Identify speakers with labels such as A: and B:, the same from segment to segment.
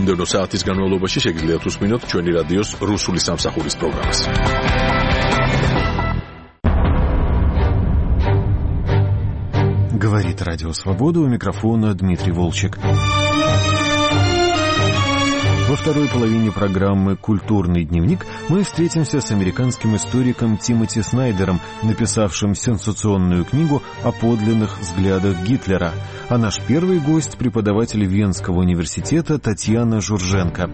A: მომდევნო საათის განმავლობაში შეგიძლიათ უსმინოთ ჩვენი რადიოს რუსული სამსახურის პროგრამას.
B: Говорит Радио Свобода, у микрофона Дмитрий Волчек. Во второй половине программы «Культурный дневник» мы встретимся с американским историком Тимоти Снайдером, написавшим сенсационную книгу о подлинных взглядах Гитлера. А наш первый гость – преподаватель Венского университета Татьяна Журженко.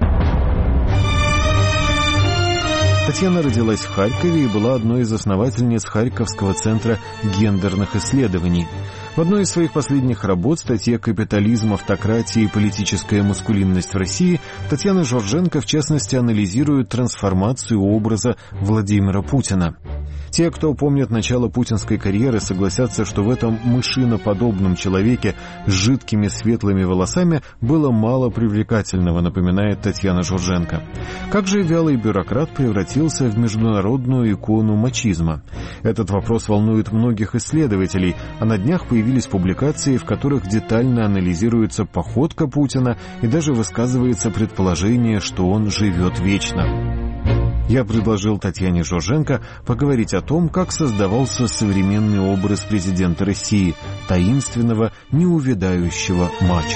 B: Татьяна родилась в Харькове и была одной из основательниц Харьковского центра гендерных исследований. В одной из своих последних работ, статье «Капитализм, автократия и политическая маскулинность в России», Татьяна Журженко, в частности, анализирует трансформацию образа Владимира Путина. Те, кто помнит начало путинской карьеры, согласятся, что в этом мышиноподобном человеке с жидкими светлыми волосами было мало привлекательного, напоминает Татьяна Журженко. Как же вялый бюрократ превратился в международную икону мачизма? Этот вопрос волнует многих исследователей, а на днях появились публикации, в которых детально анализируется походка Путина и даже высказывается предположение, что он живет вечно. Я предложил Татьяне Журженко поговорить о том, как создавался современный образ президента России, таинственного, неувядающего мачо.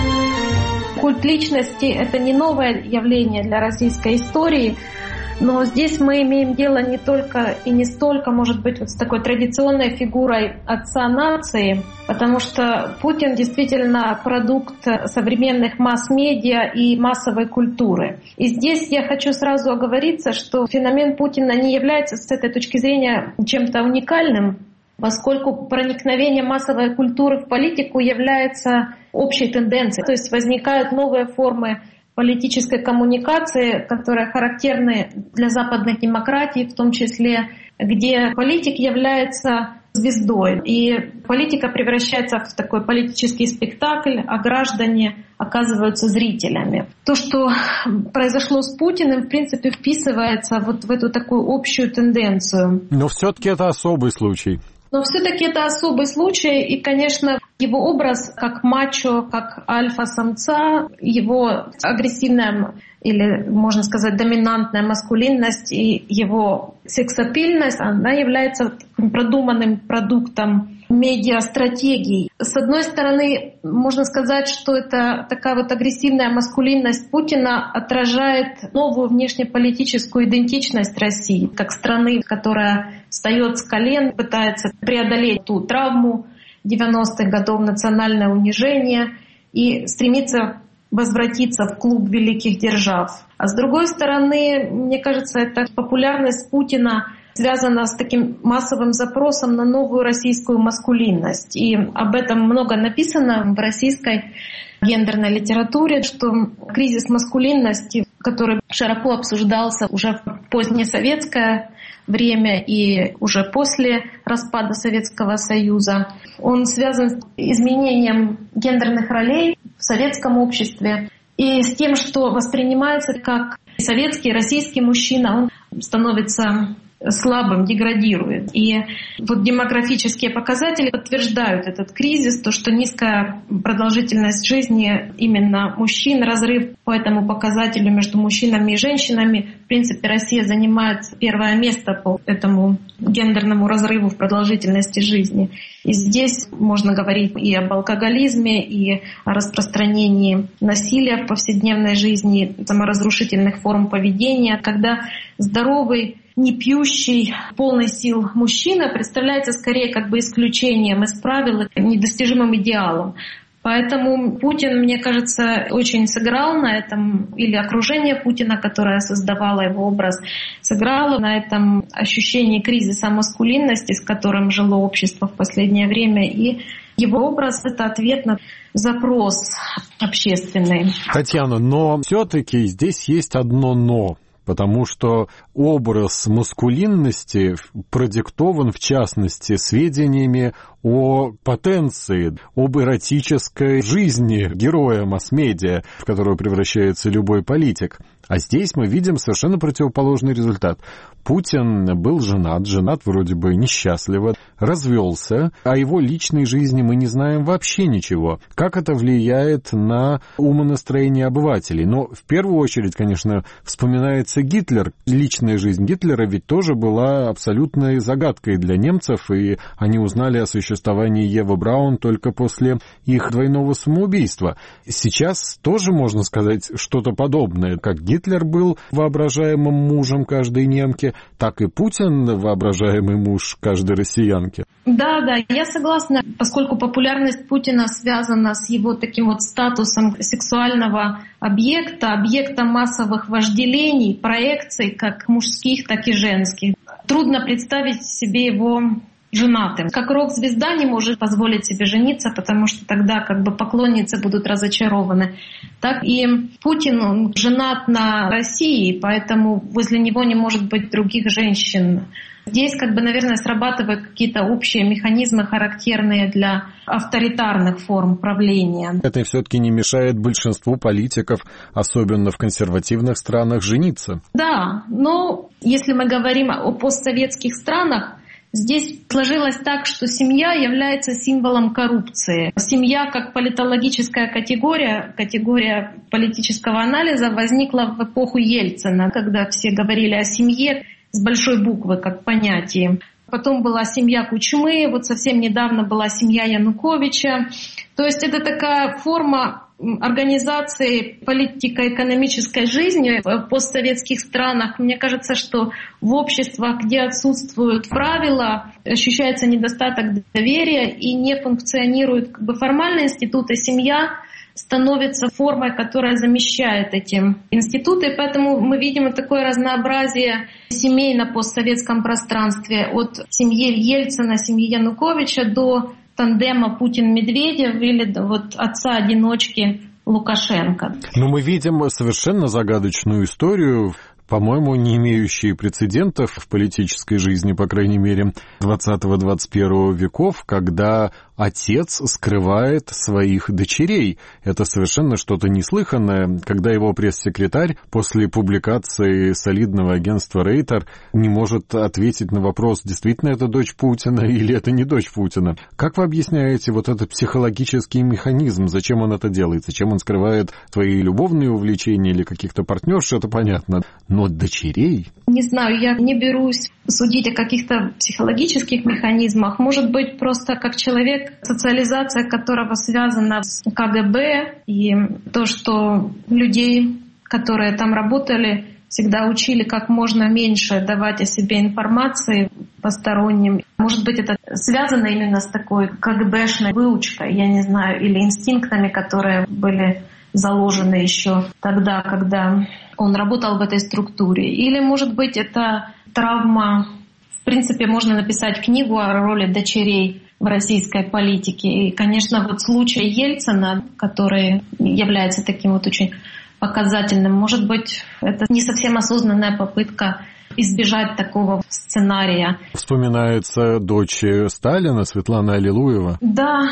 C: Культ личности – это не новое явление для российской истории, но здесь мы имеем дело не только и не столько, может быть, вот с такой традиционной фигурой отца нации, потому что Путин действительно продукт современных масс-медиа и массовой культуры. И здесь я хочу сразу оговориться, что феномен Путина не является с этой точки зрения чем-то уникальным, поскольку проникновение массовой культуры в политику является общей тенденцией. То есть возникают новые формы политической коммуникации, которые характерны для западных демократий, в том числе, где политик является звездой. И политика превращается в такой политический спектакль, а граждане оказываются зрителями. То, что произошло с Путиным, в принципе, вписывается вот в эту такую общую тенденцию.
B: Но все-таки это особый случай.
C: Но все-таки это особый случай, и, конечно, его образ как мачо, как альфа-самца, его агрессивная или, можно сказать, доминантная маскулинность и его сексапильность, она является продуманным продуктом медиастратегий. С одной стороны, можно сказать, что это такая вот агрессивная маскулинность Путина отражает новую внешнеполитическую идентичность России, как страны, которая встает с колен, пытается преодолеть ту травму 90-х годов, национальное унижение и стремится возвратиться в клуб великих держав. А с другой стороны, мне кажется, эта популярность Путина связана с таким массовым запросом на новую российскую маскулинность. И об этом много написано в российской гендерной литературе, что кризис маскулинности, который широко обсуждался уже в позднесоветское время и уже после распада Советского Союза, он связан с изменением гендерных ролей в советском обществе и с тем, что воспринимается как советский, российский мужчина, он становится слабым, деградирует. И вот демографические показатели подтверждают этот кризис, то, что низкая продолжительность жизни именно мужчин, разрыв по этому показателю между мужчинами и женщинами. В принципе, Россия занимает первое место по этому гендерному разрыву в продолжительности жизни. И здесь можно говорить и об алкоголизме, и о распространении насилия в повседневной жизни, саморазрушительных форм поведения, когда здоровый, не пьющий, полный сил мужчина представляется скорее как бы исключением из правил, недостижимым идеалом. Поэтому Путин, мне кажется, очень сыграл на этом, или окружение Путина, которое создавало его образ, сыграло на этом ощущении кризиса маскулинности, с которым жило общество в последнее время. И его образ — это ответ на запрос общественный.
B: Татьяна, но все-таки здесь есть одно «но». Потому что образ маскулинности продиктован, в частности, сведениями о потенции, об эротической жизни героя масс-медиа, в которую превращается любой политик. А здесь мы видим совершенно противоположный результат. Путин был женат вроде бы несчастливо, развелся, о его личной жизни мы не знаем вообще ничего. Как это влияет на умонастроение обывателей? Но в первую очередь, конечно, вспоминается Гитлер. Личная жизнь Гитлера ведь тоже была абсолютной загадкой для немцев, и они узнали о существовании Евы Браун только после их двойного самоубийства. Сейчас тоже можно сказать что-то подобное. Как Гитлер был воображаемым мужем каждой немки, так и Путин воображаемый муж каждой россиянки.
C: Да, я согласна, поскольку популярность Путина связана с его таким вот статусом сексуального объекта массовых вожделений, проекций, как мужских, так и женских. Трудно представить себе его женатым. Как рок-звезда не может позволить себе жениться, потому что тогда как бы поклонницы будут разочарованы. Так и Путин, он женат на России, поэтому возле него не может быть других женщин. Здесь, наверное, срабатывают какие-то общие механизмы, характерные для авторитарных форм правления.
B: Это все-таки не мешает большинству политиков, особенно в консервативных странах, жениться.
C: Да, но если мы говорим о постсоветских странах, здесь сложилось так, что семья является символом коррупции. Семья как политологическая категория политического анализа возникла в эпоху Ельцина, когда все говорили о семье с большой буквы как понятии. Потом была семья Кучмы, вот совсем недавно была семья Януковича. То есть это такая форма организации политико-экономической жизни в постсоветских странах. Мне кажется, что в обществах, где отсутствуют правила, ощущается недостаток доверия и не функционируют формальные институты, семья становится формой, которая замещает эти институты. Поэтому мы видим такое разнообразие семей на постсоветском пространстве. От семьи Ельцина, семьи Януковича до тандема Путин-Медведев или вот отца-одиночки Лукашенко.
B: Но мы видим совершенно загадочную историю, по-моему, не имеющие прецедентов в политической жизни, по крайней мере, 20-21 веков, когда отец скрывает своих дочерей. Это совершенно что-то неслыханное, когда его пресс-секретарь после публикации солидного агентства Рейтер не может ответить на вопрос, действительно это дочь Путина или это не дочь Путина. Как вы объясняете вот этот психологический механизм? Зачем он это делает? Зачем он скрывает свои любовные увлечения или каких-то партнерш? Это понятно. Но дочерей?
C: Не знаю, я не берусь судить о каких-то психологических механизмах. Может быть, просто как человек, социализация которого связана с КГБ, и то, что людей, которые там работали, всегда учили как можно меньше давать о себе информации посторонним. Может быть, это связано именно с такой КГБшной выучкой, я не знаю, или инстинктами, которые были заложены еще тогда, когда он работал в этой структуре. Или, может быть, это травма. В принципе, можно написать книгу о роли дочерей в российской политике. И, конечно, вот случай Ельцина, который является таким вот очень показательным, может быть, это не совсем осознанная попытка избежать такого сценария.
B: Вспоминается дочь Сталина, Светлана Аллилуева.
C: Да.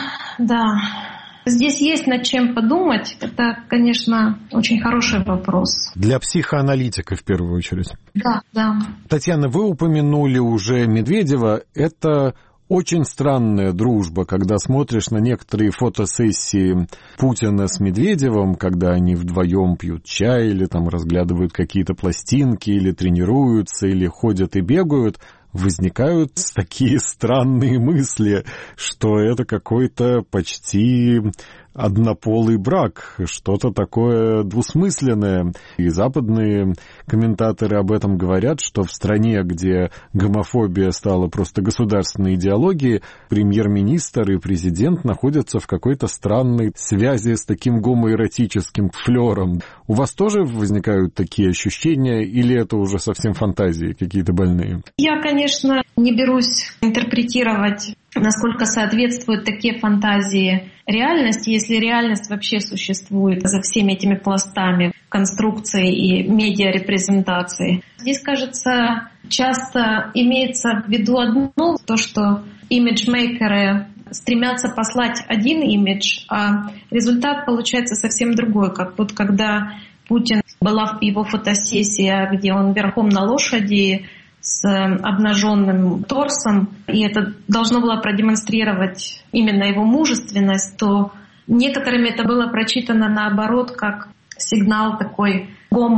C: Здесь есть над чем подумать. Это, конечно, очень хороший вопрос.
B: Для психоаналитика, в первую очередь.
C: Да.
B: Татьяна, вы упомянули уже Медведева. Это очень странная дружба, когда смотришь на некоторые фотосессии Путина с Медведевым, когда они вдвоем пьют чай или там разглядывают какие-то пластинки, или тренируются, или ходят и бегают. Возникают такие странные мысли, что это какой-то почти однополый брак, что-то такое двусмысленное. И западные комментаторы об этом говорят, что в стране, где гомофобия стала просто государственной идеологией, премьер-министр и президент находятся в какой-то странной связи с таким гомоэротическим флером. У вас тоже возникают такие ощущения, или это уже совсем фантазии какие-то больные?
C: Я, конечно, не берусь интерпретировать, насколько соответствуют такие фантазии реальности, если реальность вообще существует за всеми этими пластами конструкции и медиарепрезентации. Здесь, кажется, часто имеется в виду одно, то, что имиджмейкеры стремятся послать один имидж, а результат получается совсем другой. Как вот когда Путин была в его фотосессии, где он верхом на лошади с обнаженным торсом, и это должно было продемонстрировать именно его мужественность, то некоторыми это было прочитано наоборот как сигнал такой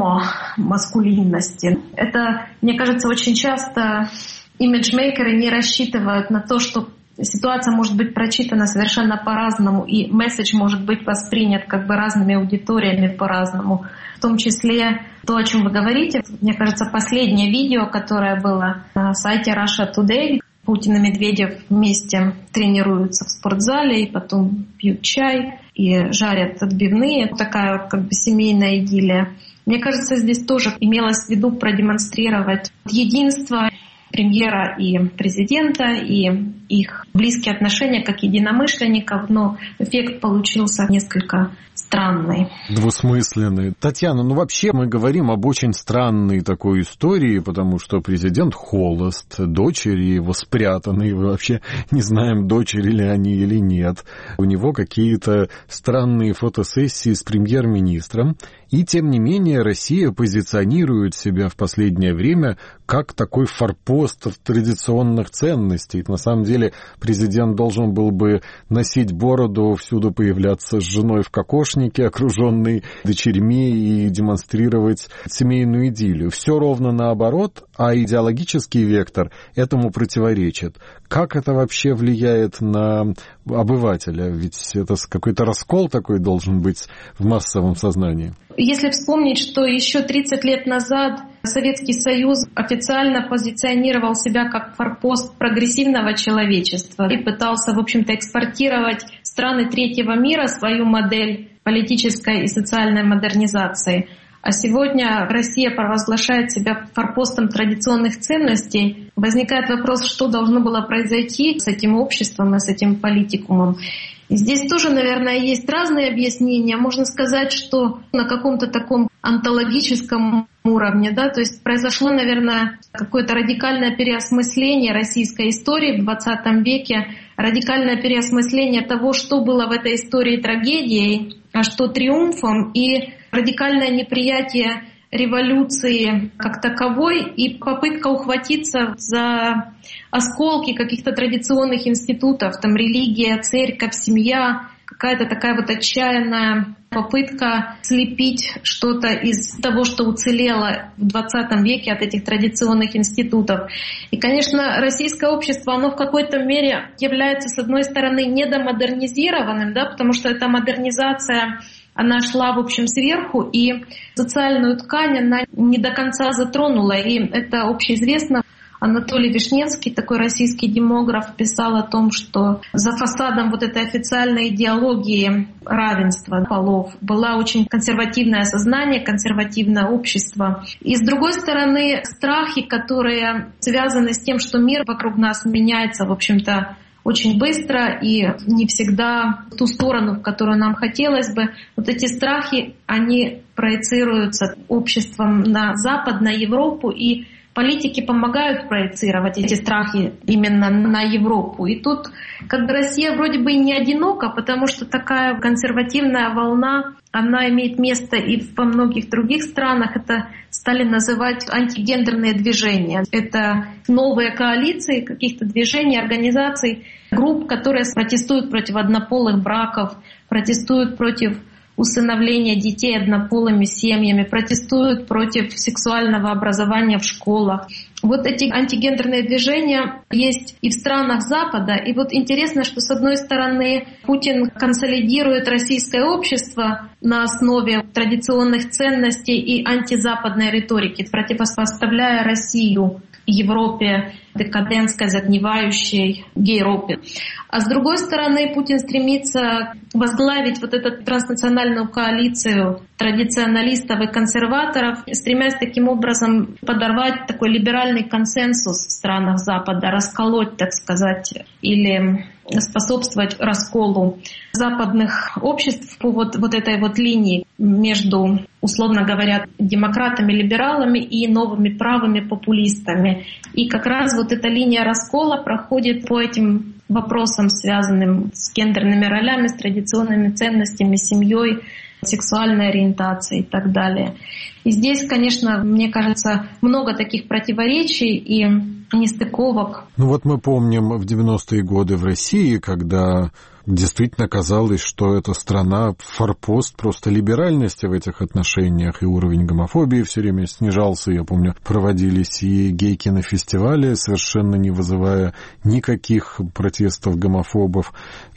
C: гомо-маскулинности. Это, мне кажется, очень часто имиджмейкеры не рассчитывают на то, что ситуация может быть прочитана совершенно по-разному, и месседж может быть воспринят как бы разными аудиториями по-разному. В том числе то, о чем вы говорите. Мне кажется, последнее видео, которое было на сайте Russia Today, Путин и Медведев вместе тренируются в спортзале и потом пьют чай и жарят отбивные. Такая как бы семейная идиллия. Мне кажется, здесь тоже имелось в виду продемонстрировать единство премьера и президента, и их близкие отношения как единомышленников, но эффект получился несколько странный.
B: Двусмысленный. Татьяна, вообще мы говорим об очень странной такой истории, потому что президент холост, дочери его спрятаны, и мы вообще не знаем, дочери ли они или нет. У него какие-то странные фотосессии с премьер-министром. И, тем не менее, Россия позиционирует себя в последнее время как такой форпост традиционных ценностей. На самом деле, президент должен был бы носить бороду, всюду появляться с женой в кокошнике, окруженный дочерьми, и демонстрировать семейную идиллию. Все ровно наоборот, а идеологический вектор этому противоречит. Как это вообще влияет на обывателя? Ведь это какой-то раскол такой должен быть в массовом сознании.
C: Если вспомнить, что еще 30 лет назад Советский Союз официально позиционировал себя как форпост прогрессивного человечества и пытался, в общем-то, экспортировать в страны третьего мира свою модель политической и социальной модернизации. А сегодня Россия провозглашает себя форпостом традиционных ценностей. Возникает вопрос, что должно было произойти с этим обществом и с этим политикумом. И здесь тоже, наверное, есть разные объяснения. Можно сказать, что на каком-то таком онтологическом уровне, да, то есть произошло, наверное, какое-то радикальное переосмысление российской истории в 20 веке, радикальное переосмысление того, что было в этой истории трагедией, а что триумфом, и радикальное неприятие революции как таковой и попытка ухватиться за осколки каких-то традиционных институтов, там религия, церковь, семья, какая-то такая вот отчаянная попытка слепить что-то из того, что уцелело в 20 веке от этих традиционных институтов. И, конечно, российское общество, оно в какой-то мере является, с одной стороны, недомодернизированным, да, потому что эта модернизация, она шла, в общем, сверху, и социальную ткань она не до конца затронула. И это общеизвестно. Анатолий Вишневский, такой российский демограф, писал о том, что за фасадом вот этой официальной идеологии равенства полов было очень консервативное сознание, консервативное общество. И с другой стороны, страхи, которые связаны с тем, что мир вокруг нас меняется, в общем-то, очень быстро и не всегда в ту сторону, в которую нам хотелось бы. Вот эти страхи, они проецируются обществом на Запад, на Европу, и политики помогают проецировать эти страхи именно на Европу. И тут как бы Россия вроде бы и не одинока, потому что такая консервативная волна, она имеет место и во многих других странах. Это стали называть антигендерные движения. Это новые коалиции каких-то движений, организаций, групп, которые протестуют против однополых браков, протестуют против усыновления детей однополыми семьями, протестуют против сексуального образования в школах. Вот эти антигендерные движения есть и в странах Запада. И вот интересно, что с одной стороны Путин консолидирует российское общество на основе традиционных ценностей и антизападной риторики, противопоставляя Россию Европе, декадентской, загнивающей Гейропе. А с другой стороны, Путин стремится возглавить вот эту транснациональную коалицию традиционалистов и консерваторов, стремясь таким образом подорвать такой либеральный консенсус в странах Запада, расколоть, так сказать, или способствовать расколу западных обществ по вот этой вот линии между, условно говоря, демократами, либералами и новыми правыми популистами. И как раз вот эта линия раскола проходит по этим вопросам, связанным с гендерными ролями, с традиционными ценностями, семьей, сексуальной ориентацией и так далее. И здесь, конечно, мне кажется, много таких противоречий и нестыковок.
B: Ну вот мы помним в 90-е годы в России, когда действительно казалось, что эта страна форпост просто либеральности в этих отношениях, и уровень гомофобии все время снижался. Я помню, проводились и гей-кинофестивали, совершенно не вызывая никаких протестов гомофобов.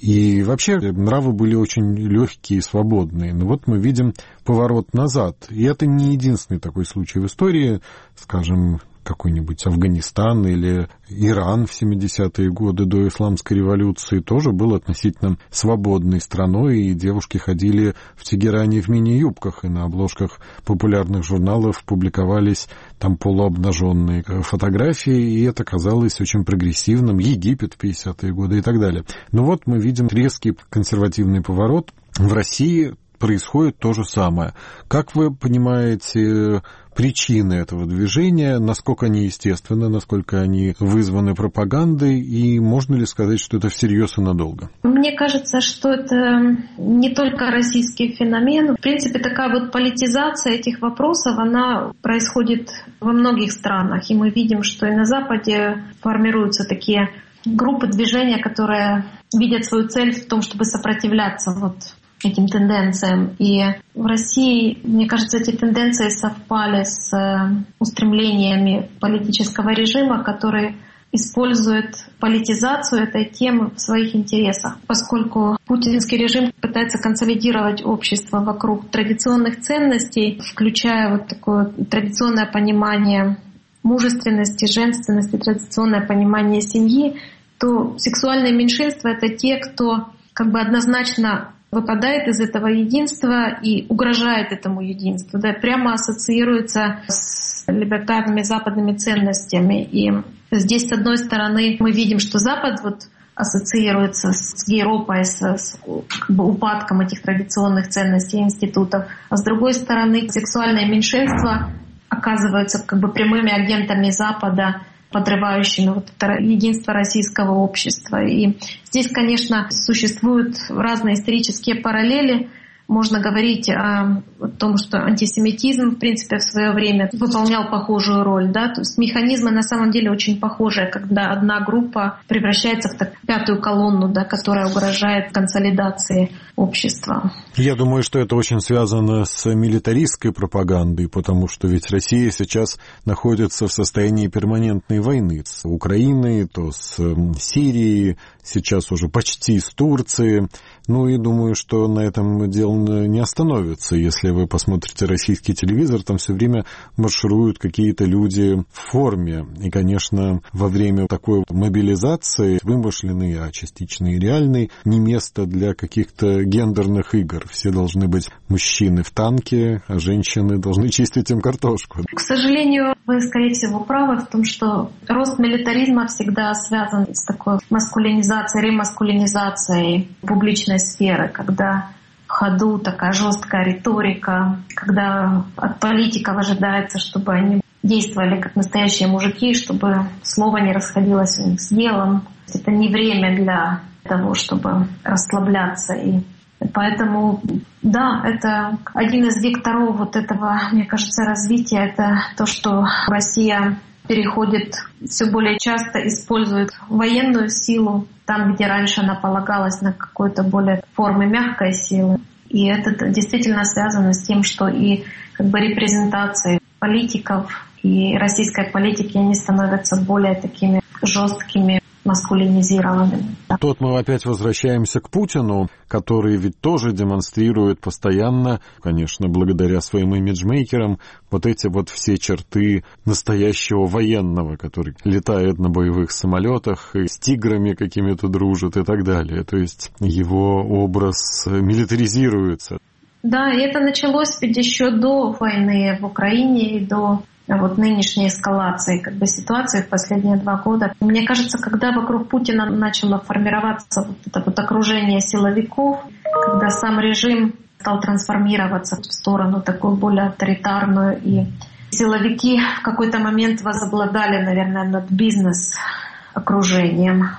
B: И вообще нравы были очень легкие и свободные. Но вот мы видим поворот назад. И это не единственный такой случай в истории, скажем, какой-нибудь Афганистан или Иран в 70-е годы до Исламской революции тоже был относительно свободной страной, и девушки ходили в Тегеране в мини-юбках, и на обложках популярных журналов публиковались там полуобнаженные фотографии, и это казалось очень прогрессивным. Египет в 50-е годы и так далее. Но вот мы видим резкий консервативный поворот. В России происходит то же самое. Как вы понимаете причины этого движения, насколько они естественны, насколько они вызваны пропагандой, и можно ли сказать, что это всерьез и надолго?
C: Мне кажется, что это не только российский феномен. В принципе, такая вот политизация этих вопросов, она происходит во многих странах. И мы видим, что и на Западе формируются такие группы движения, которые видят свою цель в том, чтобы сопротивляться вот этим тенденциям. И в России, мне кажется, эти тенденции совпали с устремлениями политического режима, который использует политизацию этой темы в своих интересах, поскольку путинский режим пытается консолидировать общество вокруг традиционных ценностей, включая вот такое традиционное понимание мужественности, женственности, традиционное понимание семьи, то сексуальные меньшинства — это те, кто как бы однозначно выпадает из этого единства и угрожает этому единству, да, прямо ассоциируется с либертарными западными ценностями. И здесь, с одной стороны, мы видим, что Запад вот ассоциируется с Европой, с как бы упадком этих традиционных ценностей и институтов, а с другой стороны, сексуальные меньшинства оказываются как бы прямыми агентами Запада, подрывающими вот это единство российского общества. И здесь, конечно, существуют разные исторические параллели. Можно говорить о том, что антисемитизм, в принципе, в свое время выполнял похожую роль. Да? То есть механизмы на самом деле очень похожие, когда одна группа превращается в пятую колонну, да, которая угрожает консолидации общества.
B: Я думаю, что это очень связано с милитаристской пропагандой, потому что ведь Россия сейчас находится в состоянии перманентной войны с Украиной, то с Сирией, сейчас уже почти с Турцией. Ну и думаю, что на этом дело не остановится. Если вы посмотрите российский телевизор, там все время маршируют какие-то люди в форме. И, конечно, во время такой мобилизации, вымышленной, а частично и реальной, не место для каких-то гендерных игр. Все должны быть мужчины в танке, а женщины должны чистить им картошку.
C: К сожалению, вы, скорее всего, правы в том, что рост милитаризма всегда связан с такой маскулинизацией, ремаскулинизацией публичной сферы, когда в ходу такая жесткая риторика, когда от политиков ожидается, чтобы они действовали как настоящие мужики, чтобы слово не расходилось у них с делом. Это не время для того, чтобы расслабляться. И поэтому, да, это один из векторов вот этого, мне кажется, развития. Это то, что Россия переходит, все более часто использует военную силу там, где раньше она полагалась на какой-то более формы мягкой силы. И это действительно связано с тем, что и как бы репрезентации политиков и российской политики, они становятся более такими жесткими, маскулинизированными.
B: Тут мы опять возвращаемся к Путину, который ведь тоже демонстрирует постоянно, конечно, благодаря своим имиджмейкерам, вот эти вот все черты настоящего военного, который летает на боевых самолетах и с тиграми какими-то дружит и так далее. То есть его образ милитаризируется.
C: Да, и это началось ведь еще до войны в Украине и до вот нынешней эскалации как бы ситуации в последние 2 года. Мне кажется, когда вокруг Путина начало формироваться вот это вот окружение силовиков, когда сам режим стал трансформироваться в сторону такую более авторитарную, и силовики в какой-то момент возобладали, наверное, над бизнес-окружением.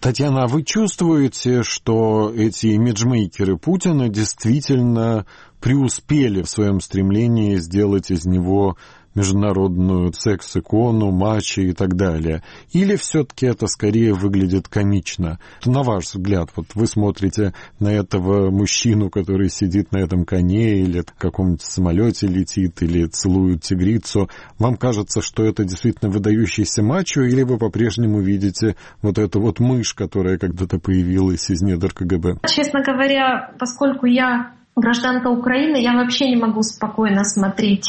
B: Татьяна, а вы чувствуете, что эти имиджмейкеры Путина действительно преуспели в своем стремлении сделать из него международную секс-икону, мачо и так далее? Или все-таки это скорее выглядит комично? На ваш взгляд, вот вы смотрите на этого мужчину, который сидит на этом коне или в каком-нибудь самолете летит, или целует тигрицу, вам кажется, что это действительно выдающийся мачо, или вы по-прежнему видите вот эту вот мышь, которая когда-то появилась из недр КГБ?
C: Честно говоря, поскольку я гражданка Украины, я вообще не могу спокойно смотреть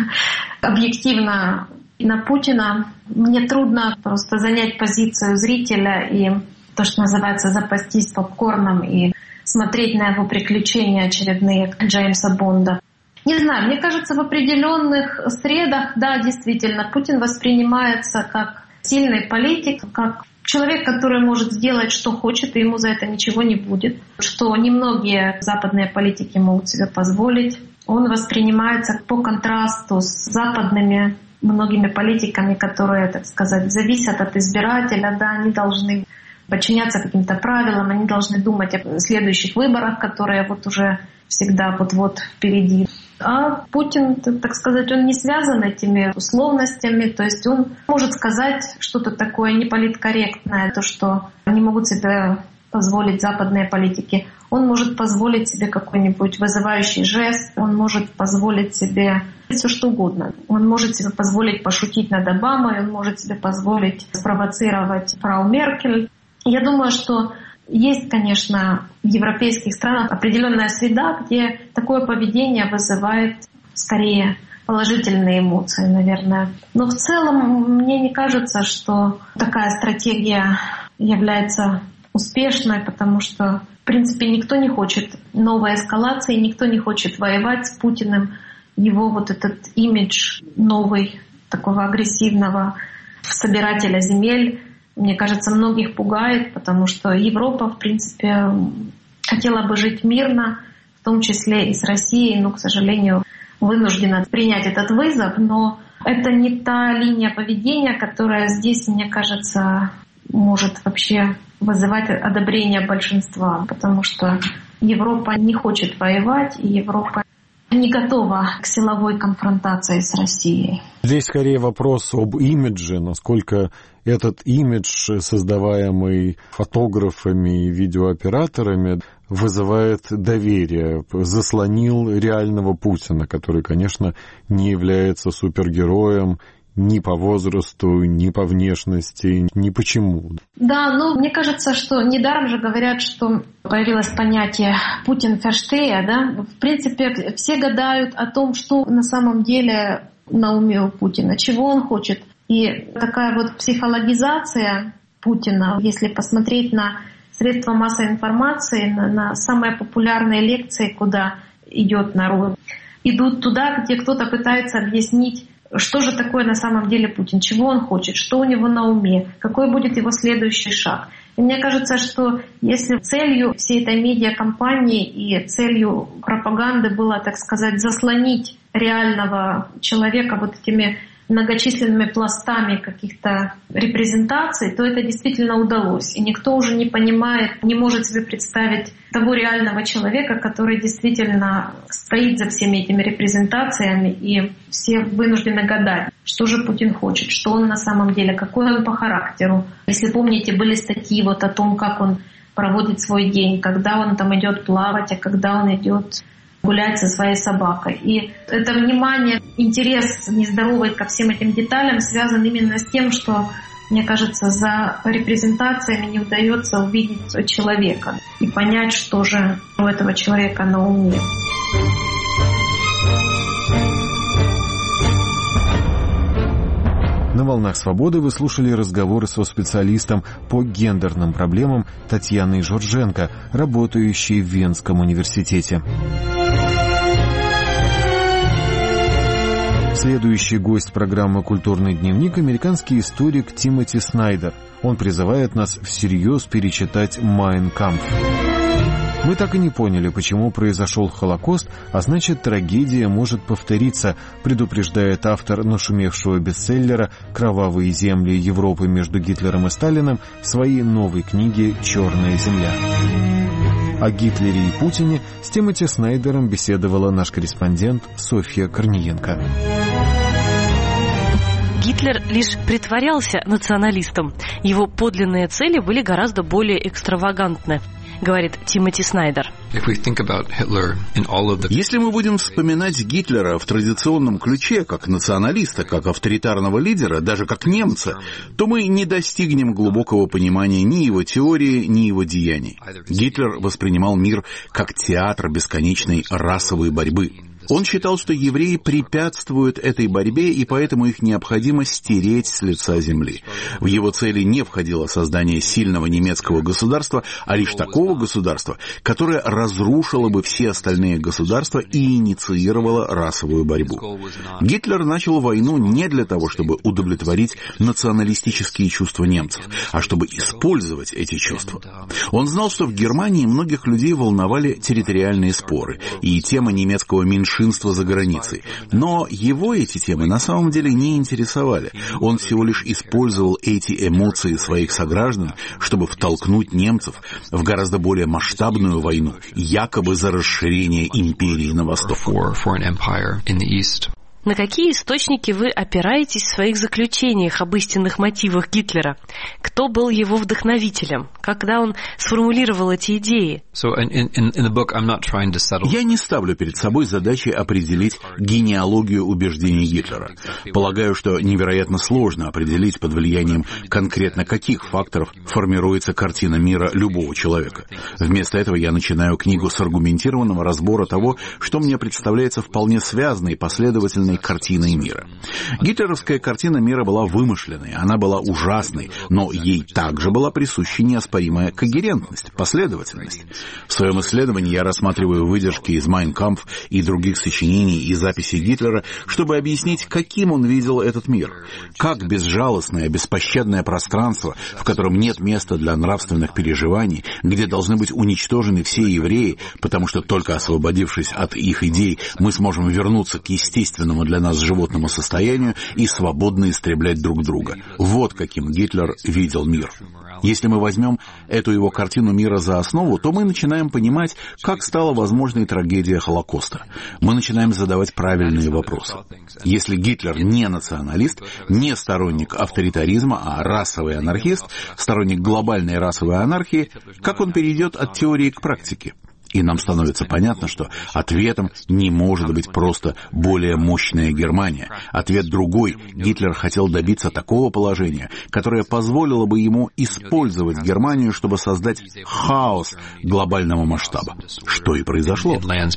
C: объективно на Путина. Мне трудно просто занять позицию зрителя и то, что называется, запастись попкорном и смотреть на его приключения очередные Джеймса Бонда. Не знаю, мне кажется, в определенных средах, да, действительно, Путин воспринимается как сильный политик, как человек, который может сделать, что хочет, и ему за это ничего не будет, что немногие западные политики могут себе позволить. Он воспринимается по контрасту с западными многими политиками, которые, так сказать, зависят от избирателя, да, они должны подчиняться каким-то правилам, они должны думать о следующих выборах, которые вот уже всегда вот-вот впереди. А Путин, так сказать, он не связан этими условностями, то есть он может сказать что-то такое неполиткорректное, то, что не могут себе позволить западные политики. Он может позволить себе какой-нибудь вызывающий жест, он может позволить себе все что угодно. Он может себе позволить пошутить над Обамой, он может себе позволить спровоцировать фрау Меркель. Я думаю, что есть, конечно, в европейских странах определенная среда, где такое поведение вызывает скорее положительные эмоции, наверное. Но в целом мне не кажется, что такая стратегия является успешной, потому что, в принципе, никто не хочет новой эскалации, никто не хочет воевать с Путиным. Его вот этот имидж новый, такого агрессивного собирателя земель, мне кажется, многих пугает, потому что Европа, в принципе, хотела бы жить мирно, в том числе и с Россией, но, к сожалению, вынуждена принять этот вызов. Но это не та линия поведения, которая здесь, мне кажется, может вообще вызывать одобрение большинства, потому что Европа не хочет воевать, и Европа не готова к силовой конфронтации с Россией.
B: Здесь скорее вопрос об имидже, насколько этот имидж, создаваемый фотографами и видеооператорами, вызывает доверие, заслонил реального Путина, который, конечно, не является супергероем ни по возрасту, ни по внешности, ни почему.
C: Да, мне кажется, что недаром же говорят, что появилось понятие «Путин-ферштея», да? В принципе, все гадают о том, что на самом деле на уме у Путина, чего он хочет. И такая вот психологизация Путина, если посмотреть на средства массовой информации, на самые популярные лекции, куда идет народ, идут туда, где кто-то пытается объяснить, что же такое на самом деле Путин, чего он хочет, что у него на уме, какой будет его следующий шаг. И мне кажется, что если целью всей этой медиакомпании и целью пропаганды было, так сказать, заслонить реального человека вот этими многочисленными пластами каких-то репрезентаций, то это действительно удалось. И никто уже не понимает, не может себе представить того реального человека, который действительно стоит за всеми этими репрезентациями, и все вынуждены гадать, что же Путин хочет, что он на самом деле, какой он по характеру. Если помните, были статьи вот о том, как он проводит свой день, когда он там идет плавать, а когда он идет гулять со своей собакой. И это внимание, интерес нездоровый ко всем этим деталям связан именно с тем, что, мне кажется, за репрезентациями не удается увидеть человека и понять, что же у этого человека на уме.
B: На «Волнах свободы» вы слушали разговоры со специалистом по гендерным проблемам Татьяной Жорженко, работающей в Венском университете. Следующий гость программы «Культурный дневник» — американский историк Тимоти Снайдер. Он призывает нас всерьез перечитать «Майн Кампф». Мы так и не поняли, почему произошел Холокост, а значит, трагедия может повториться, предупреждает автор нашумевшего бестселлера «Кровавые земли Европы между Гитлером и Сталиным» в своей новой книге «Черная земля». О Гитлере и Путине с Тимоти Снайдером беседовала наш корреспондент Софья Корниенко.
D: Гитлер лишь притворялся националистом. Его подлинные цели были гораздо более экстравагантны, говорит Тимоти Снайдер.
E: Если мы будем вспоминать Гитлера в традиционном ключе, как националиста, как авторитарного лидера, даже как немца, то мы не достигнем глубокого понимания ни его теории, ни его деяний. Гитлер воспринимал мир как театр бесконечной расовой борьбы. Он считал, что евреи препятствуют этой борьбе, и поэтому их необходимо стереть с лица земли. В его цели не входило создание сильного немецкого государства, а лишь такого государства, которое разрушило бы все остальные государства и инициировало расовую борьбу. Гитлер начал войну не для того, чтобы удовлетворить националистические чувства немцев, а чтобы использовать эти чувства. Он знал, что в Германии многих людей волновали территориальные споры и тема немецкого меньшинства за границей. Но его эти темы на самом деле не интересовали. Он всего лишь использовал эти эмоции своих сограждан, чтобы втолкнуть немцев в гораздо более масштабную войну, якобы за расширение империи на восток.
D: На какие источники вы опираетесь в своих заключениях об истинных мотивах Гитлера? Кто был его вдохновителем? Когда он сформулировал эти идеи?
E: Я не ставлю перед собой задачей определить генеалогию убеждений Гитлера. Полагаю, что невероятно сложно определить, под влиянием конкретно каких факторов формируется картина мира любого человека. Вместо этого я начинаю книгу с аргументированного разбора того, что мне представляется вполне связанной, последовательной картиной мира. Гитлеровская картина мира была вымышленной, она была ужасной, но ей также была присуща неоспоримая когерентность, последовательность. В своем исследовании я рассматриваю выдержки из «Майн Кампф» и других сочинений и записей Гитлера, чтобы объяснить, каким он видел этот мир. Как безжалостное, беспощадное пространство, в котором нет места для нравственных переживаний, где должны быть уничтожены все евреи, потому что только освободившись от их идей, мы сможем вернуться к естественному для нас животному состоянию и свободно истреблять друг друга. Вот каким Гитлер видел мир. Если мы возьмем эту его картину мира за основу, то мы начинаем понимать, как стала возможной трагедия Холокоста. Мы начинаем задавать правильные вопросы. Если Гитлер не националист, не сторонник авторитаризма, а расовый анархист, сторонник глобальной расовой анархии, как он перейдет от теории к практике? И нам становится понятно, что ответом не может быть просто более мощная Германия. Ответ другой. Гитлер хотел добиться такого положения, которое позволило бы ему использовать Германию, чтобы создать хаос глобального масштаба. Что и произошло.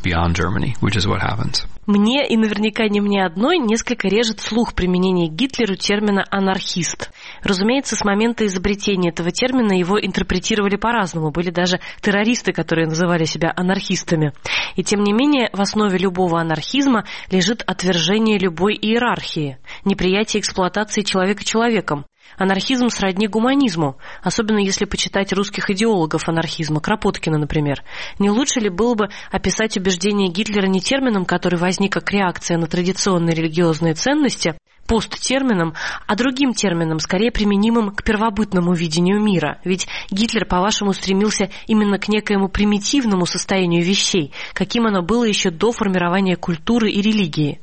D: Мне, и наверняка не мне одной, несколько режет слух применения Гитлеру термина «анархист». Разумеется, с момента изобретения этого термина его интерпретировали по-разному. Были даже террористы, которые называли себя анархистами. И тем не менее, в основе любого анархизма лежит отвержение любой иерархии, неприятие эксплуатации человека человеком. Анархизм сродни гуманизму, особенно если почитать русских идеологов анархизма, Кропоткина, например. Не лучше ли было бы описать убеждения Гитлера не термином, который возник как реакция на традиционные религиозные ценности, посттермином, а другим термином, скорее применимым к первобытному видению мира? Ведь Гитлер, по-вашему, стремился именно к некоему примитивному состоянию вещей, каким оно было еще до формирования культуры и религии.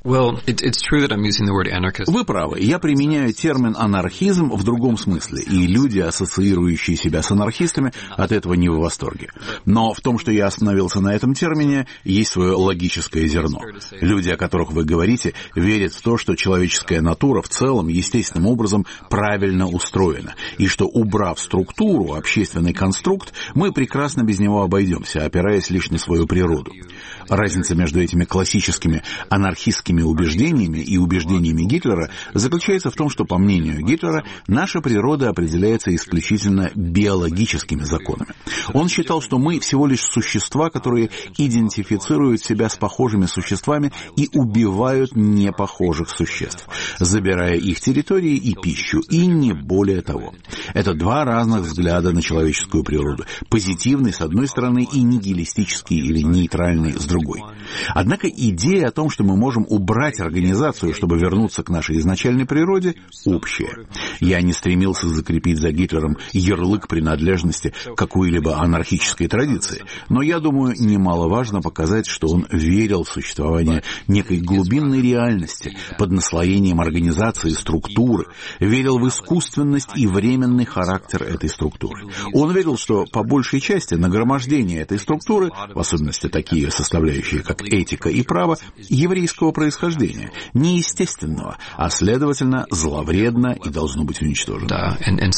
E: Вы правы. Я применяю термин «анархизм» в другом смысле, и люди, ассоциирующие себя с анархистами, от этого не в восторге. Но в том, что я остановился на этом термине, есть свое логическое зерно. Люди, о которых вы говорите, верят в то, что человеческая натура в целом естественным образом правильно устроена, и что, убрав структуру, общественный конструкт, мы прекрасно без него обойдемся, опираясь лишь на свою природу. Разница между этими классическими анархистскими убеждениями и убеждениями Гитлера заключается в том, что, по мнению Гитлера, наша природа определяется исключительно биологическими законами. Он считал, что мы всего лишь существа, которые идентифицируют себя с похожими существами и убивают непохожих существ. забирая их территории и пищу, и не более того. Это два разных взгляда на человеческую природу. Позитивный с одной стороны и нигилистический или нейтральный с другой. Однако идея о том, что мы можем убрать организацию, чтобы вернуться к нашей изначальной природе, общая. Я не стремился закрепить за Гитлером ярлык принадлежности какой-либо анархической традиции, но я думаю, немаловажно показать, что он верил в существование некой глубинной реальности под наслоением организации, структуры, верил в искусственность и временный характер этой структуры. Он верил, что по большей части нагромождение этой структуры, в особенности такие составляющие, как этика и право, еврейского происхождения, неестественного, а следовательно зловредно и должно быть уничтожено.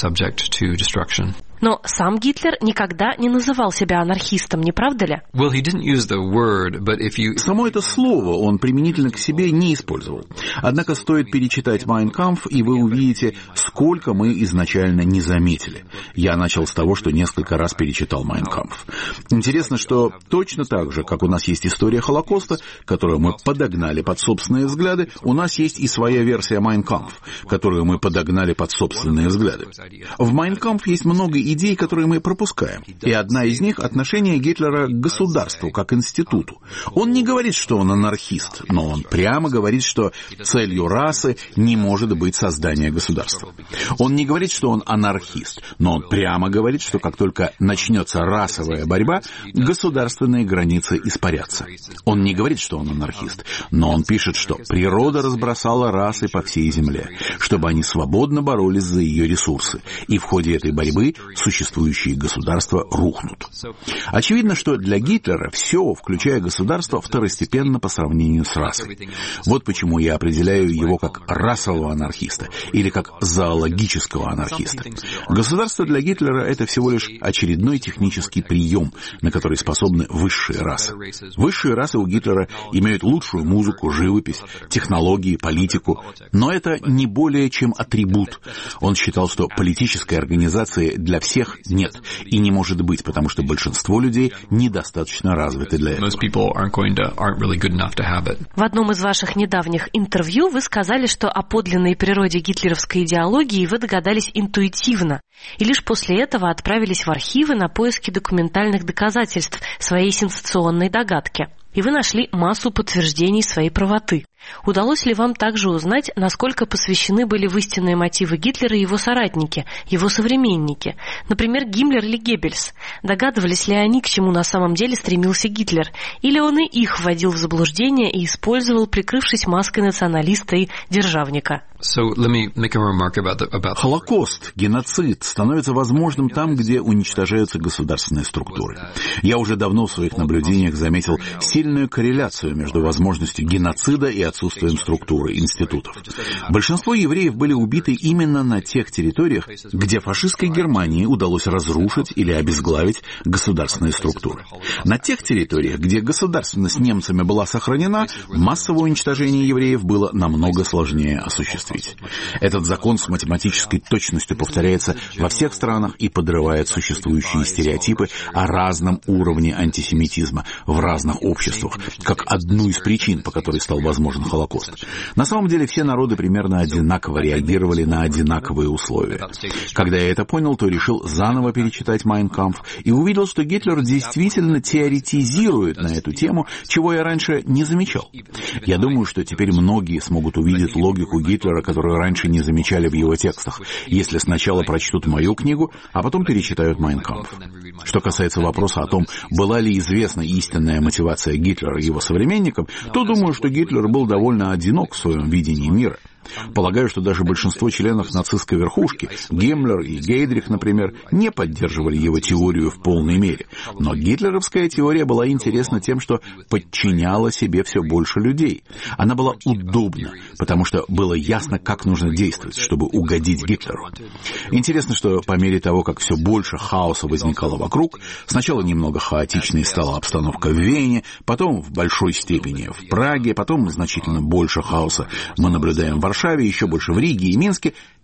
D: Но сам Гитлер никогда не называл себя анархистом, не правда ли?
E: Само это слово он применительно к себе не использовал. Однако стоит перечитать «Майн кампф», и вы увидите, сколько мы изначально не заметили. Я начал с того, что несколько раз перечитал «Майн кампф». Интересно, что точно так же, как у нас есть история Холокоста, которую мы подогнали под собственные взгляды, у нас есть и своя версия «Майн кампф», которую мы подогнали под собственные взгляды. В «Майн кампф» есть много идей, которые мы пропускаем. И одна из них — отношение Гитлера к государству, как институту. Он не говорит, что он анархист, но он прямо говорит, что целью расы не может быть создание государства. Он не говорит, что он анархист, но он прямо говорит, что как только начнется расовая борьба, государственные границы испарятся. Он не говорит, что он анархист, но он пишет, что природа разбросала расы по всей земле, чтобы они свободно боролись за ее ресурсы, и в ходе этой борьбы существующие государства рухнут. Очевидно, что для Гитлера все, включая государство, второстепенно по сравнению с расой. Вот почему я определяю его как расового анархиста или как зоологического анархиста. Государство для Гитлера — это всего лишь очередной технический прием, на который способны высшие расы. Высшие расы у Гитлера имеют лучшую музыку, живопись, технологии, политику, но это не более чем атрибут. Он считал, что политической организации для всех нет и не может быть, потому что большинство людей недостаточно развиты для этого.
D: В одном из ваших недавних интервью вы сказали, что о подлинной природе гитлеровской идеологии вы догадались интуитивно, и лишь после этого отправились в архивы на поиски документальных доказательств своей сенсационной догадки. И вы нашли массу подтверждений своей правоты. Удалось ли вам также узнать, насколько посвящены были в истинные мотивы Гитлера его соратники, его современники, например, Гиммлер или Геббельс? Догадывались ли они, к чему на самом деле стремился Гитлер? Или он и их вводил в заблуждение и использовал, прикрывшись маской националиста и державника?
E: Холокост, геноцид становится возможным там, где уничтожаются государственные структуры. Я уже давно в своих наблюдениях заметил сильную корреляцию между возможностью геноцида и отсутствием структуры институтов. Большинство евреев были убиты именно на тех территориях, где фашистской Германии удалось разрушить или обезглавить государственные структуры. На тех территориях, где государственность немцами была сохранена, массовое уничтожение евреев было намного сложнее осуществить. Этот закон с математической точностью повторяется во всех странах и подрывает существующие стереотипы о разном уровне антисемитизма в разных обществах, как одну из причин, по которой стал возможен Холокост. На самом деле все народы примерно одинаково реагировали на одинаковые условия. Когда я это понял, то решил заново перечитать «Майн кампф» и увидел, что Гитлер действительно теоретизирует на эту тему, чего я раньше не замечал. Я думаю, что теперь многие смогут увидеть логику Гитлера, которую раньше не замечали в его текстах, если сначала прочтут мою книгу, а потом перечитают «Майн кампф». Что касается вопроса о том, была ли известна истинная мотивация Гитлера и его современникам, то думаю, что Гитлер был довольно одинок в своем видении мира. Полагаю, что даже большинство членов нацистской верхушки, Гиммлер и Гейдрих, например, не поддерживали его теорию в полной мере. Но гитлеровская теория была интересна тем, что подчиняла себе все больше людей. Она была удобна, потому что было ясно, как нужно действовать, чтобы угодить Гитлеру. Интересно, что по мере того, как все больше хаоса возникало вокруг, сначала немного хаотичной стала обстановка в Вене, потом в большой степени в Праге, потом значительно больше хаоса мы наблюдаем в Варшаве, еще больше в Риге и Минске.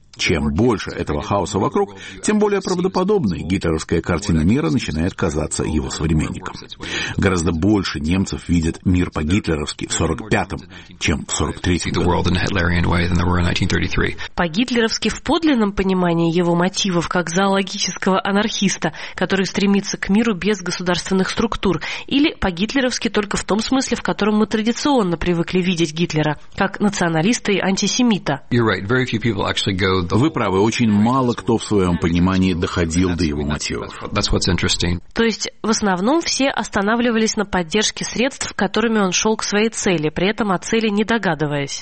E: Чем больше этого хаоса вокруг, тем более правдоподобной гитлеровская картина мира начинает казаться его современникам. Гораздо больше немцев видят мир по-гитлеровски в 1945-м, чем в 1943 году.
D: По-гитлеровски в подлинном понимании его мотивов как зоологического анархиста, который стремится к миру без государственных структур, или по-гитлеровски только в том смысле, в котором мы традиционно привыкли видеть Гитлера, как националиста и антисемита.
E: Вы правы, очень мало кто в своем понимании доходил до его мотивов.
D: То есть, в основном, все останавливались на поддержке средств, которыми он шел к своей цели, при этом о цели не догадываясь.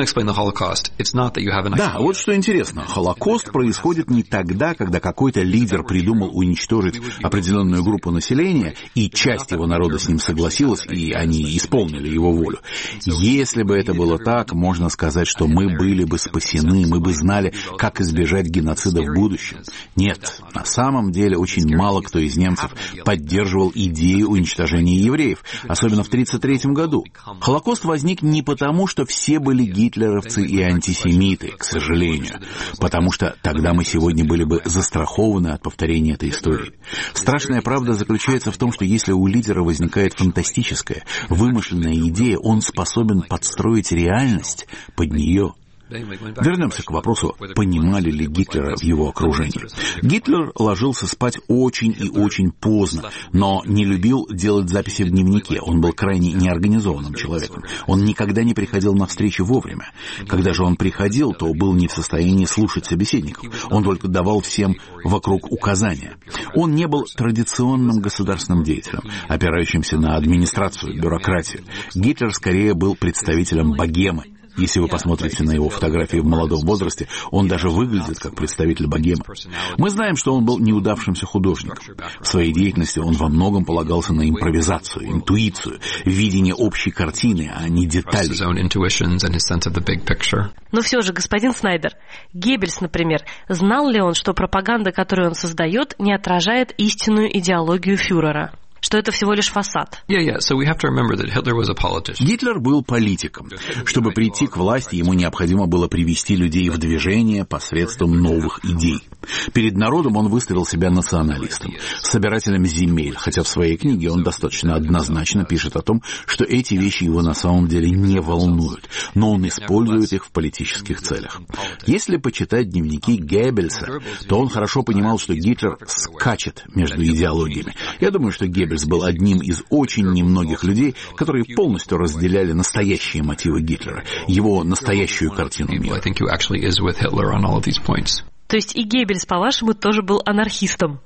E: Да, вот что интересно. Холокост происходит не тогда, когда какой-то лидер придумал уничтожить определенную группу населения, и часть его народа с ним согласилась, и они исполнили его волю. Если бы это было так, можно сказать, что мы были бы спасены, мы бы знали, как избежать геноцида в будущем. Нет, на самом деле очень мало кто из немцев поддерживал идею уничтожения евреев, особенно в 1933 году. Холокост возник не потому, что все были гитлеровцы и антисемиты, к сожалению, потому что тогда мы сегодня были бы застрахованы от повторения этой истории. Страшная правда заключается в том, что если у лидера возникает фантастическая, вымышленная идея, он способен подстроить реальность под нее. Вернемся к вопросу, понимали ли Гитлера в его окружении. Гитлер ложился спать очень и очень поздно, но не любил делать записи в дневнике. Он был крайне неорганизованным человеком. Он никогда не приходил на встречи вовремя. Когда же он приходил, то был не в состоянии слушать собеседников. Он только давал всем вокруг указания. Он не был традиционным государственным деятелем, опирающимся на администрацию, бюрократию. Гитлер скорее был представителем богемы. Если вы посмотрите на его фотографии в молодом возрасте, он даже выглядит как представитель богемы. Мы знаем, что он был неудавшимся художником. В своей деятельности он во многом полагался на импровизацию, интуицию, видение общей картины, а не деталей.
D: Но все же, господин Снайдер, Геббельс, например, знал ли он, что пропаганда, которую он создает, не отражает истинную идеологию фюрера? Что это всего лишь фасад.
E: Гитлер был политиком. Чтобы прийти к власти, ему необходимо было привести людей в движение посредством новых идей. Перед народом он выставил себя националистом, собирателем земель, хотя в своей книге он достаточно однозначно пишет о том, что эти вещи его на самом деле не волнуют, но он использует их в политических целях. Если почитать дневники Геббельса, то он хорошо понимал, что Гитлер скачет между идеологиями. Я думаю, что Геббельс был одним из очень немногих людей, которые полностью разделяли настоящие мотивы Гитлера, его настоящую картину мира.
D: То есть и Геббельс, по-вашему, тоже был анархистом?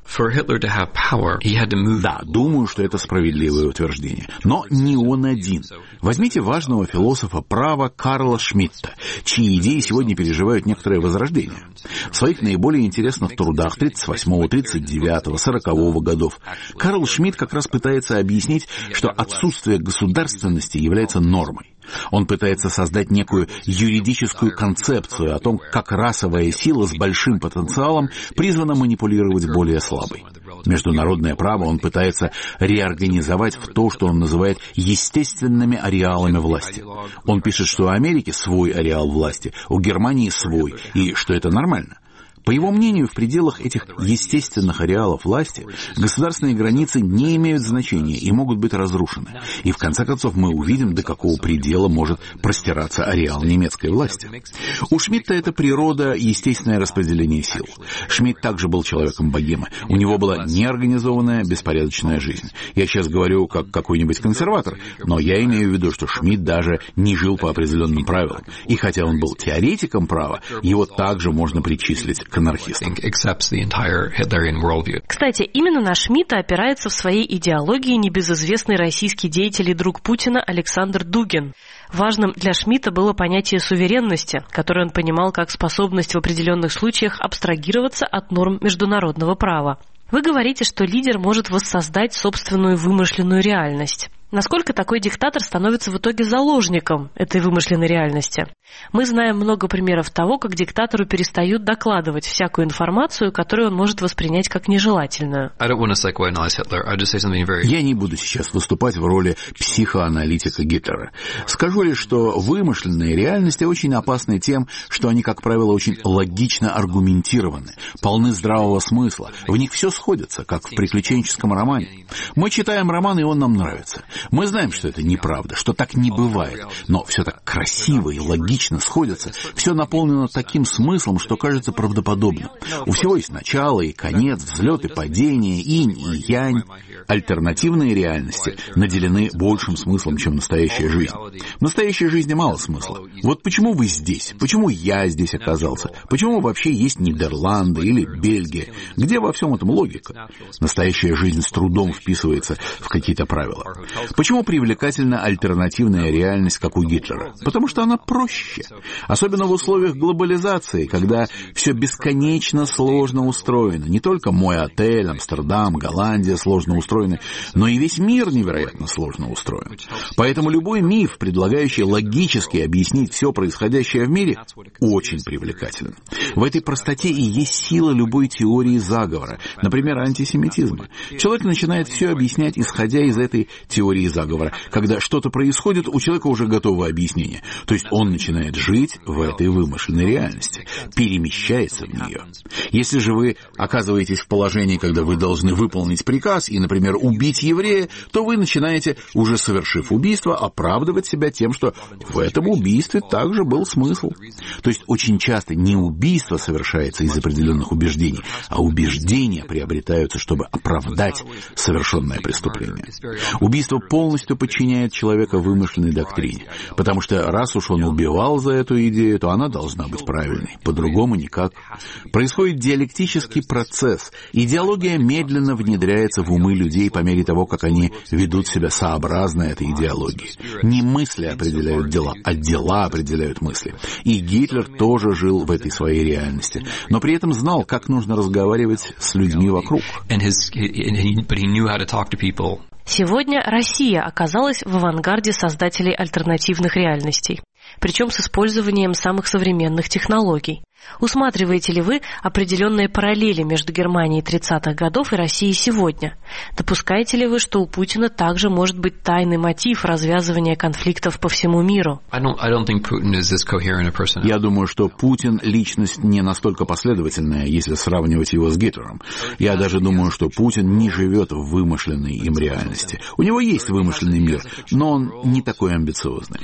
E: Да, думаю, что это справедливое утверждение. Но не он один. Возьмите важного философа права Карла Шмидта, чьи идеи сегодня переживают некоторое возрождение. В своих наиболее интересных трудах 38-го, 39-го, 40-го годов Карл Шмидт как раз пытается объяснить, что отсутствие государственности является нормой. Он пытается создать некую юридическую концепцию о том, как расовая сила с большим потенциалом призвана манипулировать более слабой. Международное право он пытается реорганизовать в то, что он называет естественными ареалами власти. Он пишет, что у Америки свой ареал власти, у Германии свой, и что это нормально. По его мнению, в пределах этих естественных ареалов власти государственные границы не имеют значения и могут быть разрушены. И в конце концов мы увидим, до какого предела может простираться ареал немецкой власти. У Шмидта это природа, естественное распределение сил. Шмидт также был человеком богемы. У него была неорганизованная, беспорядочная жизнь. Я сейчас говорю как какой-нибудь консерватор, но я имею в виду, что Шмидт даже не жил по определенным правилам. И хотя он был теоретиком права, его также можно причислить к анархистам.
D: Кстати, именно на Шмидта опирается в своей идеологии небезызвестный российский деятель и друг Путина Александр Дугин. Важным для Шмидта было понятие суверенности, которое он понимал как способность в определенных случаях абстрагироваться от норм международного права. Вы говорите, что лидер может воссоздать собственную вымышленную реальность. Насколько такой диктатор становится в итоге заложником этой вымышленной реальности? Мы знаем много примеров того, как диктатору перестают докладывать всякую информацию, которую он может воспринять как нежелательную.
E: Я не буду сейчас выступать в роли психоаналитика Гитлера. Скажу лишь, что вымышленные реальности очень опасны тем, что они, как правило, очень логично аргументированы, полны здравого смысла. В них все сходится, как в приключенческом романе. Мы читаем роман, и он нам нравится. Мы знаем, что это неправда, что так не бывает, но все так красиво и логично сходится, все наполнено таким смыслом, что кажется правдоподобным. У всего есть начало и конец, взлет и падение, инь и янь. Альтернативные реальности наделены большим смыслом, чем настоящая жизнь. В настоящей жизни мало смысла. Вот почему вы здесь? Почему я здесь оказался? Почему вообще есть Нидерланды или Бельгия? Где во всем этом логика? Настоящая жизнь с трудом вписывается в какие-то правила. Почему привлекательна альтернативная реальность, как у Гитлера? Потому что она проще. Особенно в условиях глобализации, когда все бесконечно сложно устроено. Не только мой отель, Амстердам, Голландия сложно устроены, но и весь мир невероятно сложно устроен. Поэтому любой миф, предлагающий логически объяснить все происходящее в мире, очень привлекателен. В этой простоте и есть сила любой теории заговора, например, антисемитизма. Человек начинает все объяснять, исходя из этой теории заговора. Когда что-то происходит, у человека уже готово объяснение. То есть он начинает жить в этой вымышленной реальности, перемещается в нее. Если же вы оказываетесь в положении, когда вы должны выполнить приказ и, например, убить еврея, то вы начинаете, уже совершив убийство, оправдывать себя тем, что в этом убийстве также был смысл. То есть очень часто не убийство совершается из определенных убеждений, а убеждения приобретаются, чтобы оправдать совершенное преступление. Убийство полностью подчиняет человека вымышленной доктрине, потому что раз уж он убивал за эту идею, то она должна быть правильной, по-другому никак. Происходит диалектический процесс. Идеология медленно внедряется в умы людей по мере того, как они ведут себя сообразно этой идеологии. Не мысли определяют дела, а дела определяют мысли. И Гитлер тоже жил в этой своей реальности, но при этом знал, как нужно разговаривать с людьми вокруг.
D: Сегодня Россия оказалась в авангарде создателей альтернативных реальностей, причем с использованием самых современных технологий. Усматриваете ли вы определенные параллели между Германией 30-х годов и Россией сегодня? Допускаете ли вы, что у Путина также может быть тайный мотив развязывания конфликтов по всему миру?
E: Я думаю, что Путин — личность не настолько последовательная, если сравнивать его с Гитлером. Я даже думаю, что Путин не живет в вымышленной им реальности. У него есть вымышленный мир, но он не такой амбициозный.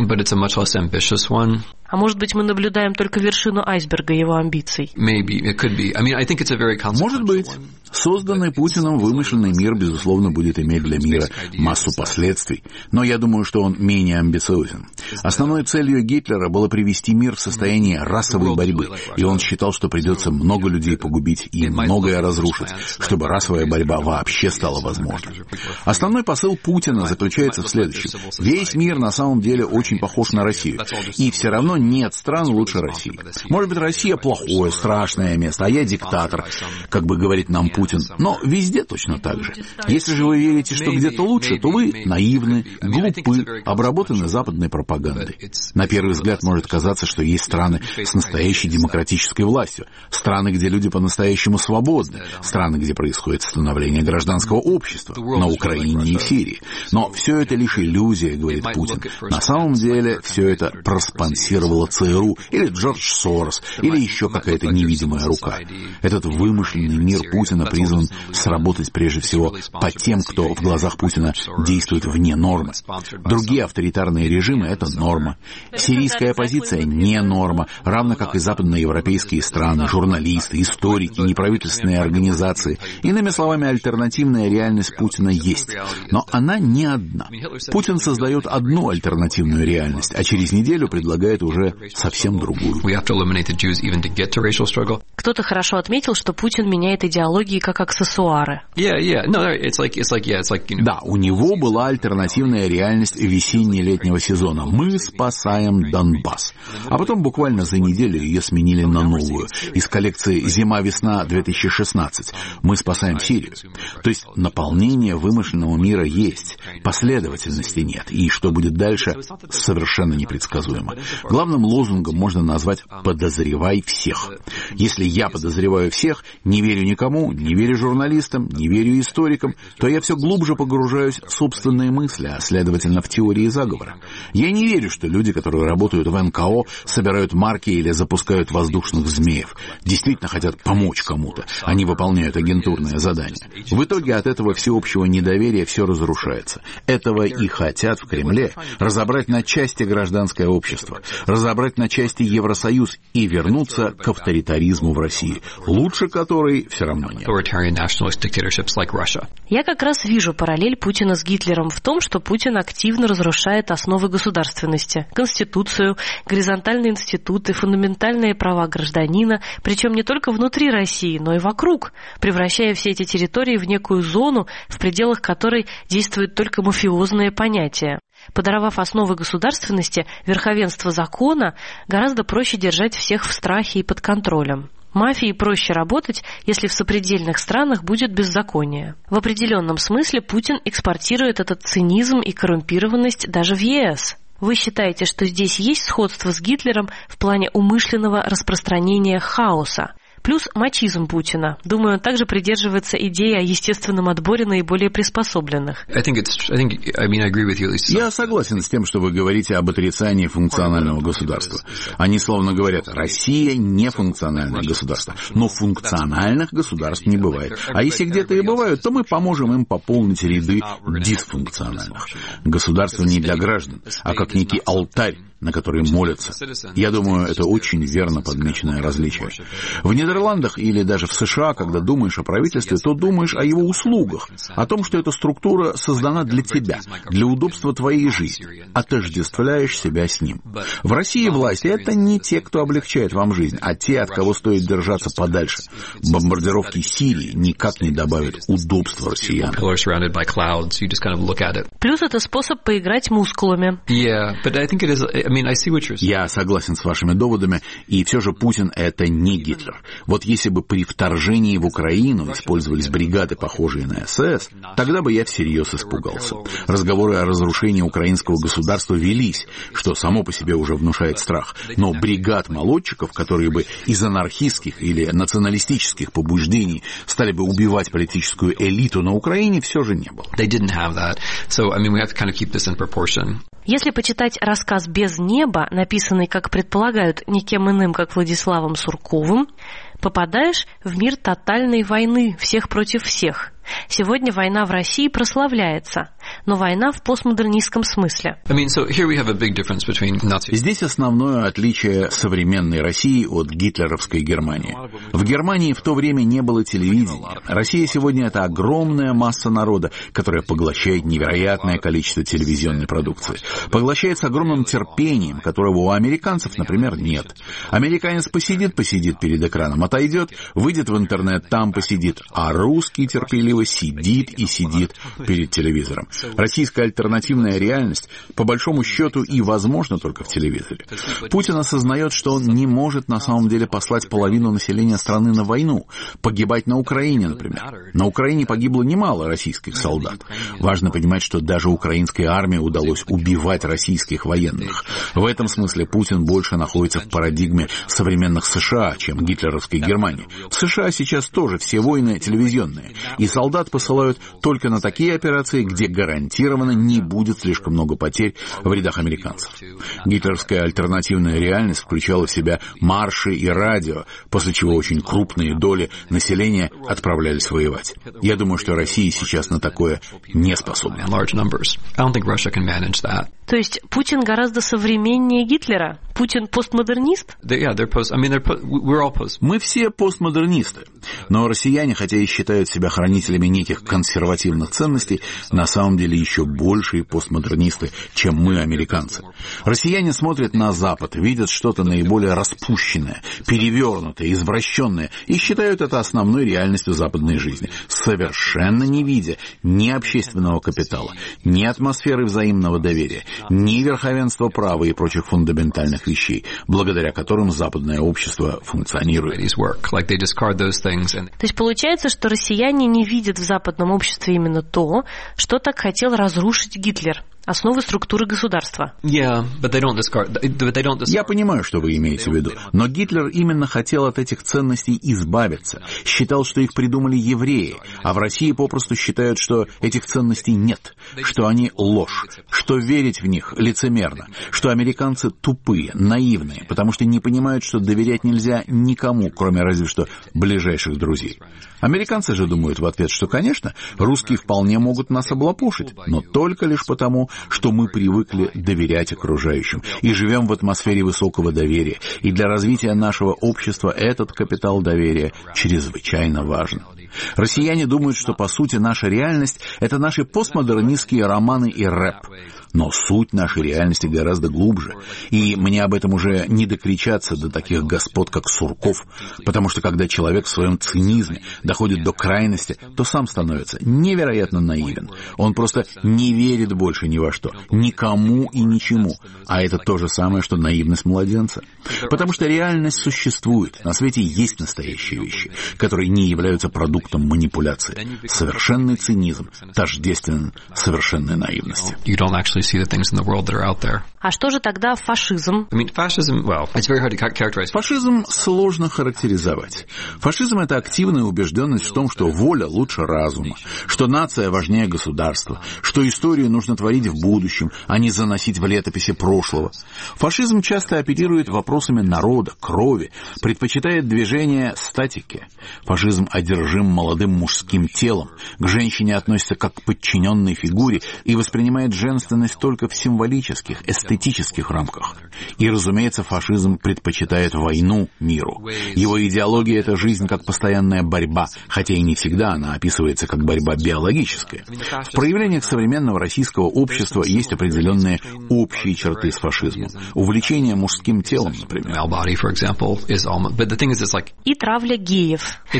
D: А может быть, мы наблюдаем только вершину айсберга его амбиций?
E: Может быть. Созданный Путиным вымышленный мир, безусловно, будет иметь для мира массу последствий. Но я думаю, что он менее амбициозен. Основной целью Гитлера было привести мир в состояние расовой борьбы. И он считал, что придется много людей погубить и многое разрушить, чтобы расовая борьба вообще стала возможной. Основной посыл Путина заключается в следующем. Весь мир на самом деле очень похож на Россию. И все равно нет стран лучше России. Может быть, Россия плохое, страшное место, а я диктатор, как бы говорит нам Путин. Но везде точно так же. Если же вы верите, что где-то лучше, то вы наивны, глупы, обработаны западной пропагандой. На первый взгляд может казаться, что есть страны с настоящей демократической властью, страны, где люди по-настоящему свободны, страны, где происходит становление гражданского общества, на Украине и в Сирии. Но все это лишь иллюзия, говорит Путин. На самом деле все это проспонсировало ЦРУ или Джордж Сорос, или еще какая-то невидимая рука. Этот вымышленный мир Путина призван сработать прежде всего по тем, кто в глазах Путина действует вне нормы. Другие авторитарные режимы — это норма. Сирийская оппозиция — не норма, равно как и западноевропейские страны, журналисты, историки, неправительственные организации. Иными словами, альтернативная реальность Путина есть. Но она не одна. Путин создает одну альтернативную реальность, а через неделю предлагает уже совсем другую.
D: Кто-то хорошо отметил, что Путин меняет идеологии технологии как аксессуары.
E: Да, у него была альтернативная реальность весенне-летнего сезона. Мы спасаем Донбасс. А потом буквально за неделю ее сменили на новую. Из коллекции «Зима-весна 2016». Мы спасаем Сирию. То есть наполнение вымышленного мира есть, последовательности нет. И что будет дальше, совершенно непредсказуемо. Главным лозунгом можно назвать «подозревай всех». Если я подозреваю всех, не верю никому, не верю журналистам, не верю историкам, то я все глубже погружаюсь в собственные мысли, а следовательно в теории заговора. Я не верю, что люди, которые работают в НКО, собирают марки или запускают воздушных змеев, действительно хотят помочь кому-то. Они выполняют агентурное задание. В итоге от этого всеобщего недоверия все разрушается. Этого и хотят в Кремле: разобрать на части гражданское общество, разобрать на части Евросоюз и вернуться к авторитаризму в России, лучше которой все равно нет.
D: Я как раз вижу параллель Путина с Гитлером в том, что Путин активно разрушает основы государственности, Конституцию, горизонтальные институты, фундаментальные права гражданина, причем не только внутри России, но и вокруг, превращая все эти территории в некую зону, в пределах которой действуют только мафиозные понятия. Подорвав основы государственности, верховенство закона, гораздо проще держать всех в страхе и под контролем. Мафии проще работать, если в сопредельных странах будет беззаконие. В определенном смысле Путин экспортирует этот цинизм и коррумпированность даже в ЕС. Вы считаете, что здесь есть сходство с Гитлером в плане умышленного распространения хаоса? Плюс мачизм Путина. Думаю, он также придерживается идеи о естественном отборе наиболее приспособленных.
E: Я согласен с тем, что вы говорите об отрицании функционального государства. Они словно говорят: Россия не функциональное государство. Но функциональных государств не бывает. А если где-то и бывают, то мы поможем им пополнить ряды дисфункциональных. Государство не для граждан, а как некий алтарь, на который молятся. Я думаю, это очень верно подмеченное различие. В Нидерландах или даже в США, когда думаешь о правительстве, то думаешь о его услугах, о том, что эта структура создана для тебя, для удобства твоей жизни. Отождествляешь себя с ним. В России власть — это не те, кто облегчает вам жизнь, а те, от кого стоит держаться подальше. Бомбардировки Сирии никак не добавят удобства россиянам.
D: Плюс это способ поиграть мускулами.
E: Я согласен с вашими доводами, и все же Путин — это не Гитлер. Вот если бы при вторжении в Украину использовались бригады, похожие на СС, тогда бы я всерьез испугался. Разговоры о разрушении украинского государства велись, что само по себе уже внушает страх. Но бригад молодчиков, которые бы из анархистских или националистических побуждений стали бы убивать политическую элиту на Украине, все же не было.
D: Если почитать рассказ «Без неба», написанный, как предполагают, никем иным, как Владиславом Сурковым, попадаешь в мир тотальной войны, всех против всех. Сегодня война в России прославляется, но война в постмодернистском смысле.
E: Здесь основное отличие современной России от гитлеровской Германии. В Германии в то время не было телевидения. Россия сегодня — это огромная масса народа, которая поглощает невероятное количество телевизионной продукции. Поглощает с огромным терпением, которого у американцев, например, нет. Американец посидит перед экраном, отойдет, выйдет в интернет, там посидит, а русский терпеливо сидит и сидит перед телевизором. Российская альтернативная реальность, по большому счету, и возможна только в телевизоре. Путин осознает, что он не может на самом деле послать половину населения страны на войну, погибать на Украине, например. На Украине погибло немало российских солдат. Важно понимать, что даже украинской армии удалось убивать российских военных. В этом смысле Путин больше находится в парадигме современных США, чем гитлеровской Германии. В США сейчас тоже все войны телевизионные, и солдат посылают только на такие операции, где гарантированно не будет слишком много потерь в рядах американцев. Гитлеровская альтернативная реальность включала в себя марши и радио, после чего очень крупные доли населения отправлялись воевать. Я думаю, что Россия сейчас на такое не способна.
D: То есть Путин гораздо современнее Гитлера? Путин постмодернист?
E: Мы все постмодернисты. Но россияне, хотя и считают себя хранителями неких консервативных ценностей, на самом деле еще большие постмодернисты, чем мы, американцы. Россияне смотрят на Запад, видят что-то наиболее распущенное, перевернутое, извращенное и считают это основной реальностью западной жизни, совершенно не видя ни общественного капитала, ни атмосферы взаимного доверия, ни верховенства права и прочих фундаментальных вещей, благодаря которым западное общество функционирует.
D: То есть получается, что россияне не видят в западном обществе именно то, что так хотел разрушить Гитлер. Основы структуры государства.
E: Я понимаю, что вы имеете в виду, но Гитлер именно хотел от этих ценностей избавиться, считал, что их придумали евреи, а в России попросту считают, что этих ценностей нет, что они ложь, что верить в них лицемерно, что американцы тупые, наивные, потому что не понимают, что доверять нельзя никому, кроме разве что ближайших друзей. Американцы же думают в ответ, что, конечно, русские вполне могут нас облапошить, но только лишь потому, что мы привыкли доверять окружающим и живем в атмосфере высокого доверия, и для развития нашего общества этот капитал доверия чрезвычайно важен. Россияне думают, что, по сути, наша реальность — это наши постмодернистские романы и рэп. Но суть нашей реальности гораздо глубже, и мне об этом уже не докричаться до таких господ, как Сурков, потому что когда человек в своем цинизме доходит до крайности, то сам становится невероятно наивен. Он просто не верит больше ни во что, никому и ничему, а это то же самое, что наивность младенца. Потому что реальность существует, на свете есть настоящие вещи, которые не являются продуктом манипуляции. Совершенный цинизм тождествен совершенной наивности.
D: А что же тогда фашизм?
E: Фашизм сложно характеризовать. Фашизм — это активная убежденность в том, что воля лучше разума, что нация важнее государства, что историю нужно творить в будущем, а не заносить в летописи прошлого. Фашизм часто оперирует вопросами народа, крови, предпочитает движение статики. Фашизм одержим молодым мужским телом, к женщине относится как к подчиненной фигуре и воспринимает женственность только в символических, эстетических рамках. И, разумеется, фашизм предпочитает войну миру. Его идеология — это жизнь как постоянная борьба, хотя и не всегда она описывается как борьба биологическая. В проявлениях современного российского общества есть определенные общие черты с фашизмом. Увлечение мужским телом, например.
D: И травля геев.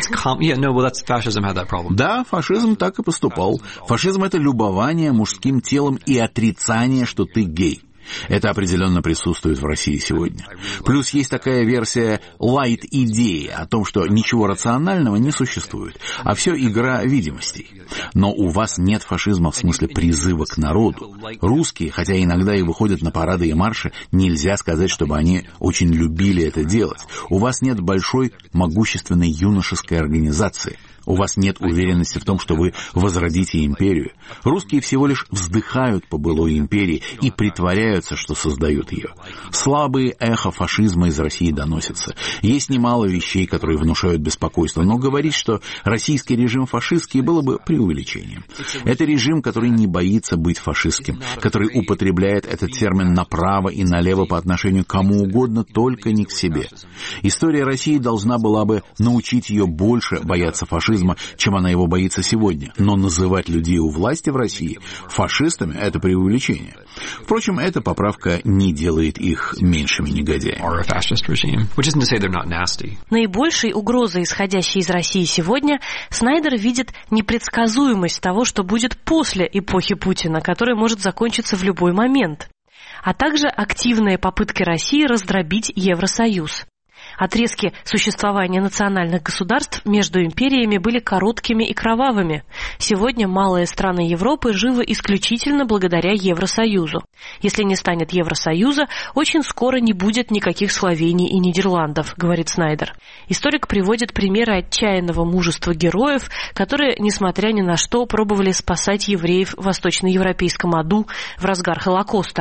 E: Да, фашизм так и поступал. Фашизм — это любование мужским телом и отрицание, что ты гей. Это определенно присутствует в России сегодня. Плюс есть такая версия лайт-идеи о том, что ничего рационального не существует, а все игра видимостей. Но у вас нет фашизма в смысле призыва к народу. Русские, хотя иногда и выходят на парады и марши, нельзя сказать, чтобы они очень любили это делать. У вас нет большой, могущественной юношеской организации. У вас нет уверенности в том, что вы возродите империю. Русские всего лишь вздыхают по былой империи и притворяются, что создают ее. Слабые эхо фашизма из России доносятся. Есть немало вещей, которые внушают беспокойство, но говорить, что российский режим фашистский, было бы преувеличением. Это режим, который не боится быть фашистским, который употребляет этот термин направо и налево по отношению к кому угодно, только не к себе. История России должна была бы научить ее больше бояться фашизма, чем она его боится сегодня. Но называть людей у власти в России фашистами — это преувеличение. Впрочем, эта поправка не делает их меньшими негодяями.
D: Наибольшей угрозой, исходящей из России сегодня, Снайдер видит непредсказуемость того, что будет после эпохи Путина, которая может закончиться в любой момент, а также активные попытки России раздробить Евросоюз. Отрезки существования национальных государств между империями были короткими и кровавыми. Сегодня малые страны Европы живы исключительно благодаря Евросоюзу. Если не станет Евросоюза, очень скоро не будет никаких Словений и Нидерландов, говорит Снайдер. Историк приводит примеры отчаянного мужества героев, которые, несмотря ни на что, пробовали спасать евреев в восточноевропейском аду в разгар Холокоста.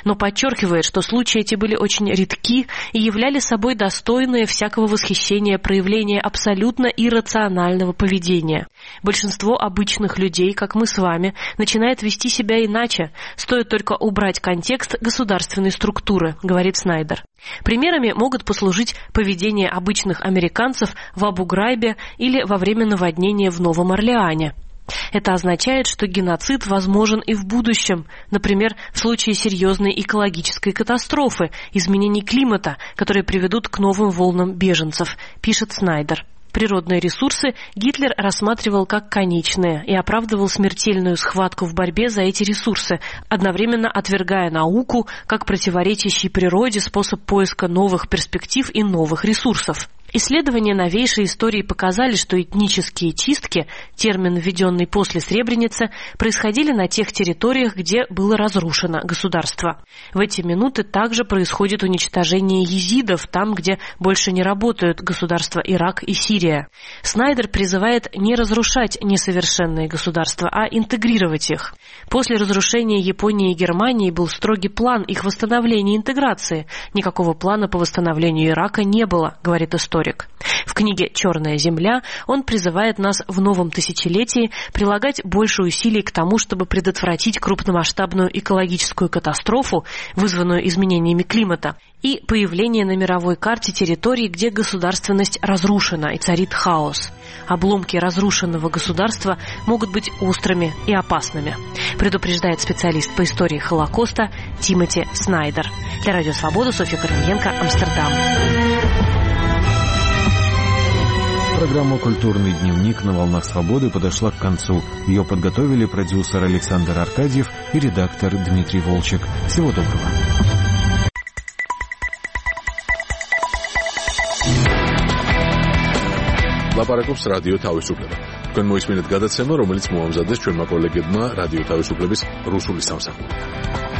D: но подчеркивает, что случаи эти были очень редки и являли собой достойные всякого восхищения проявления абсолютно иррационального поведения. Большинство обычных людей, как мы с вами, начинает вести себя иначе, стоит только убрать контекст государственной структуры, говорит Снайдер. Примерами могут послужить поведение обычных американцев в Абу-Грайбе или во время наводнения в Новом Орлеане. Это означает, что геноцид возможен и в будущем, например, в случае серьезной экологической катастрофы, изменений климата, которые приведут к новым волнам беженцев, пишет Снайдер. Природные ресурсы Гитлер рассматривал как конечные и оправдывал смертельную схватку в борьбе за эти ресурсы, одновременно отвергая науку как противоречащий природе способ поиска новых перспектив и новых ресурсов. Исследования новейшей истории показали, что этнические чистки, термин, введенный после Сребреницы, происходили на тех территориях, где было разрушено государство. В эти минуты также происходит уничтожение езидов там, где больше не работают государства Ирак и Сирия. Снайдер призывает не разрушать несовершенные государства, а интегрировать их. После разрушения Японии и Германии был строгий план их восстановления и интеграции. Никакого плана по восстановлению Ирака не было, говорит историк. В книге «Черная земля» он призывает нас в новом тысячелетии прилагать больше усилий к тому, чтобы предотвратить крупномасштабную экологическую катастрофу, вызванную изменениями климата, и появление на мировой карте территорий, где государственность разрушена и царит хаос. Обломки разрушенного государства могут быть острыми и опасными, предупреждает специалист по истории Холокоста Тимоти Снайдер. Для Радио Свобода, Софья Корниенко, Амстердам.
B: Программа «Культурный дневник» на «Волнах Свободы» подошла к концу. Ее подготовили продюсер Александр Аркадьев и редактор Дмитрий Волчек. Всего доброго.
A: ლაპარაკობს რადიო თავისუფლება. თქვენ მოისმინეთ გადაცემა, რომელიც მოამზადეს ჩვენმა კოლეგებმა რადიო თავისუფლების რუსული სამსახური.